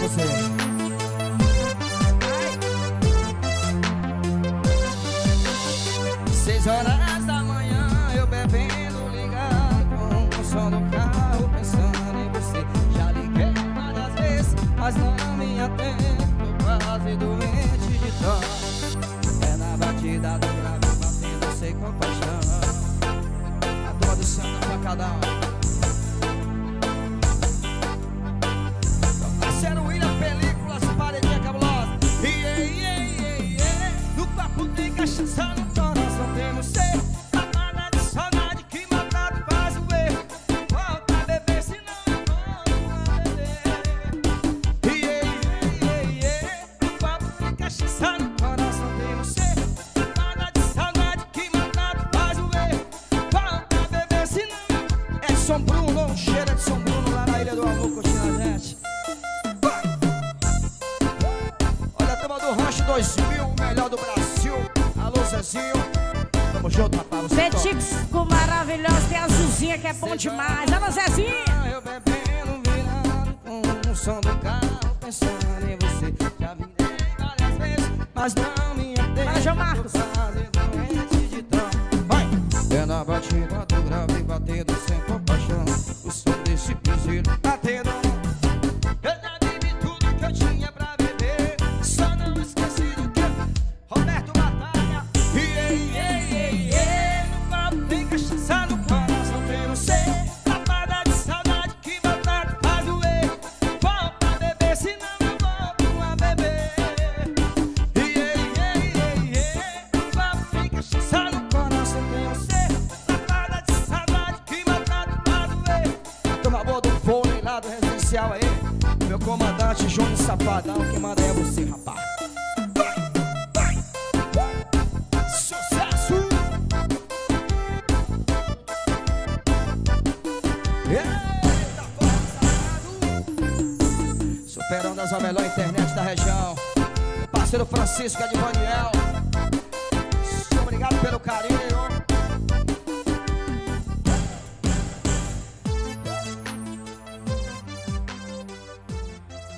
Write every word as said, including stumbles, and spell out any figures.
você. Seis horas da manhã, eu bebendo, ligado com o som do carro, pensando em você. Já liguei várias vezes, mas não me atendo, tô quase doente de dó. É na batida do grave, batendo sem compaixão. A turma do Santa pra cada um. Parceiro William, películas, paredinha cabulosa. Iê, iê, iê, iê. No papo tem cachaça, no coração temos ser. Amada de saudade que maltrato faz o erro. Volta a beber, senão eu volto a beber. Iê, iê, iê, iê. No papo tem cachaça, no coração temos ser. Amada de saudade que maltrato faz o erro. Volta a beber, senão é São Bruno, cheira de São Bruno lá na Ilha do Amor, curtindo a gente. dois mil, o melhor do Brasil. Alô, Zezinho. Tamo junto, rapaz. Petisco maravilhoso. Tem a Zuzinha que é bom demais. Alô, Zezinho. Eu bebendo, virando com o som do carro, pensando em você. Já virei várias vezes, mas não me atendo. Vai, João Marcos. Vai. É na batida do grave, batendo sem compaixão. O som desse piseiro batendo. Eu já bebi tudo que eu tinha pra beber. Só não esqueci do que Roberto Batalha. Iê, iê, iê, iê. No papo tem cachaça, no coração tem você. Tapada de saudade que maltrato faz doer. Volta a beber, senão eu volto a beber. Iê, iê, iê, iê. No papo tem cachaça, no coração tem você. Tapada de saudade que maltrato faz doer. Toma boa do vôlei lá do residencial aí. Meu comandante João Safadão, quem manda é você, rapaz. Sucesso! Eita, forçado! Superando as a melhor internet da região. Meu parceiro Francisco Adivaniel. Obrigado pelo carinho.